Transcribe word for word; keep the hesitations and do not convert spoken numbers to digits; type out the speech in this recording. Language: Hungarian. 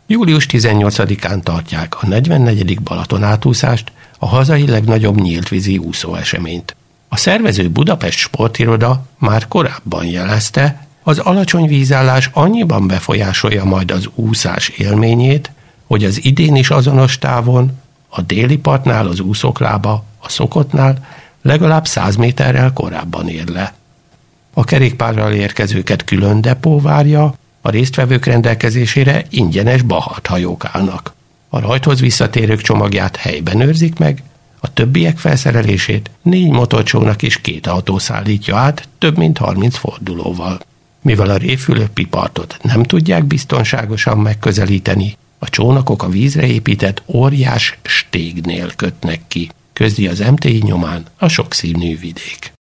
július tizennyolcadikán tartják a negyvennegyedik Balaton átúszást, a hazai legnagyobb nyíltvízi úszóeseményt. A szervező Budapest Sportiroda már korábban jelezte, az alacsony vízállás annyiban befolyásolja majd az úszás élményét, hogy az idén is azonos távon, a déli partnál az úszók lába, a szokottnál legalább száz méterrel korábban ér le. A kerékpárral érkezőket külön depó várja, a résztvevők rendelkezésére ingyenes bahart hajók állnak. A rajthoz visszatérők csomagját helyben őrzik meg, a többiek felszerelését négy motorcsónak és két autó szállítja át több mint harminc fordulóval. Mivel a Révfülöpi-partot nem tudják biztonságosan megközelíteni, a csónakok a vízre épített óriás stégnél kötnek ki, közli az em té i nyomán a sokszínű vidék.